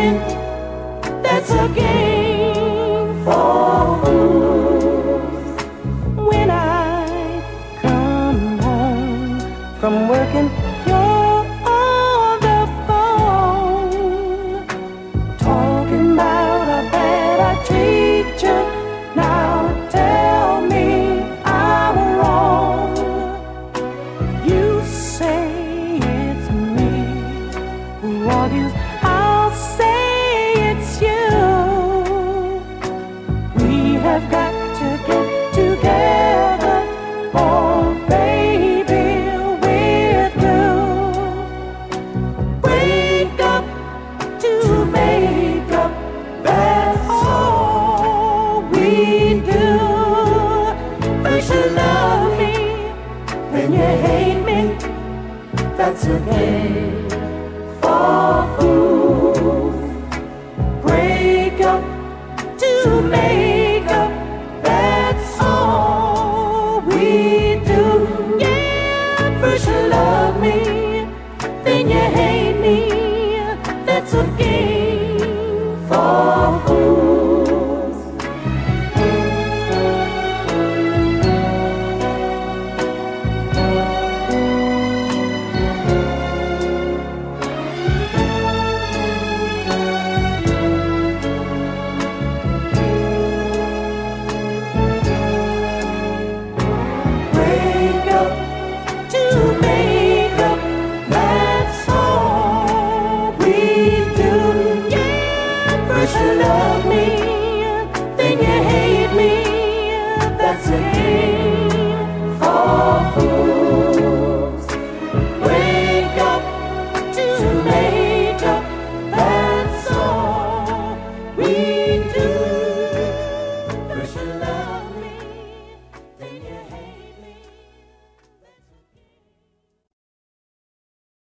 me, that's a game for fools. When I come home from working, you're on the phone, talking about how bad I treat you. Now tell me I'm wrong. You say it's me who argues, I'll say it's you. We have got to get together, oh baby, we're through. Wake up to make up, that's all we do. First you love me, then you hate me, that's a game for fools. Break up to make up, that's all we do. Yeah, first you love me, then you hate me, that's a game for fools.